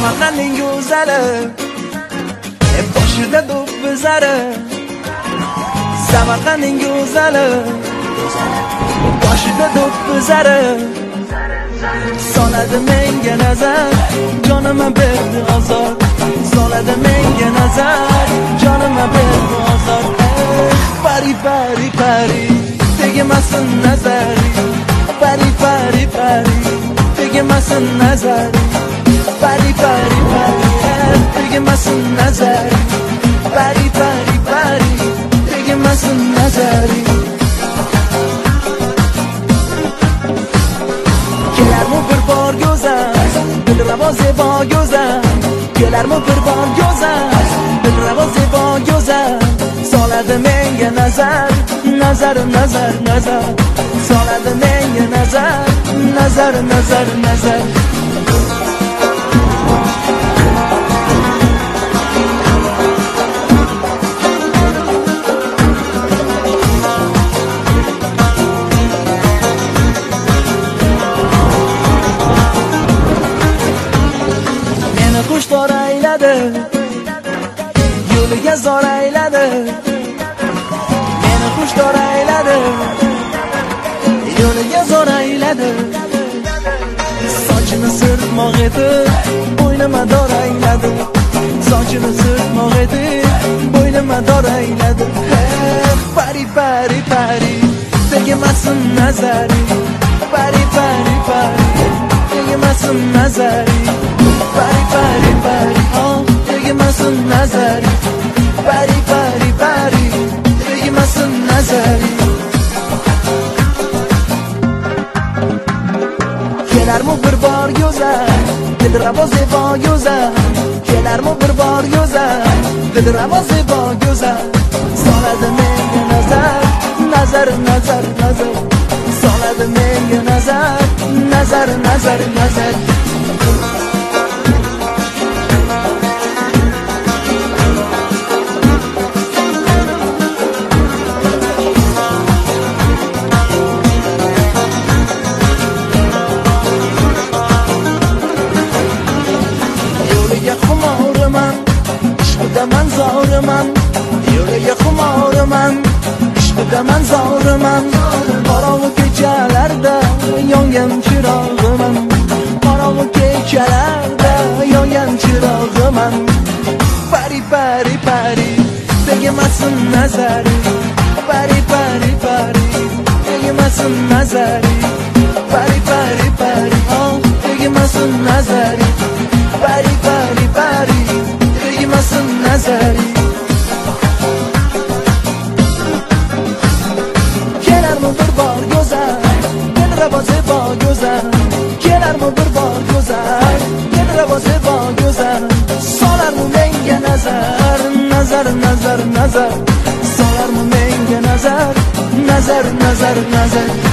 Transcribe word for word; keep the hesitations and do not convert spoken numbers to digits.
Samarqandning go'zali, boshida do'ppi zari. Samarqandning go'zali, boshida do'ppi zari. Soladi menga nazar, jonimga berdi ozor. Soladi menga nazar, jonimga berdi ozor. Pari pari pari, tegmasin nazari. Pari pari pari, tegmasin nazari. Pari pari pari, tegmasin nazari. Pari pari pari, tegmasin nazari. Kelarmi bir bor go'zal, dilrabo zebo go'zal. Kelarmi bir bor go'zal, dilrabo zebo go'zal. Soladi menga nazar, nazar nazar nazar. Soladi menga nazar, nazar nazar nazar. Xushtor ayladi, yo'liga zor ayladi. Meni xushtor ayladi, yo'liga zor ayladi. Sochini sirtmoq etib, bo'ynima dor ayladi. Sochini sirtmoq etib, bo'ynima dor ayladi. Pari pari pari, tegmasin nazari. Pari pari pari, tegmasin nazari. Pari pari pari, oh, tegmasin nazari. Pari pari pari, tegmasin nazari. Kelarmi bir bor go'zal, dilrabo zebo go'zal. Kelarmi bir bor go'zal, dilrabo zebo go'zal. Soladi menga nazar, nazar nazar nazar. Soladi menga nazar, nazar nazar nazar. Man zo'riman, yo'liga xumoriman, ishqidaman zo'riman. Qorong'u kechalarda yongan chirog'iman. Qorong'u kechalarda yongan chirog'iman. Pari pari pari, tegmasin nazari. Pari pari pari, tegmasin nazari. Pari pari pari, oh, tegmasin nazari. Pari pari pari, tegmasin nazari. Kelarmi bir bor go'zal, dilrabo zebo go'zal. Kelarmi bir bor go'zal, dilrabo zebo go'zal. Solarmi menga nazar, nazar nazar nazar. Solarmi menga nazar, nazar nazar nazar.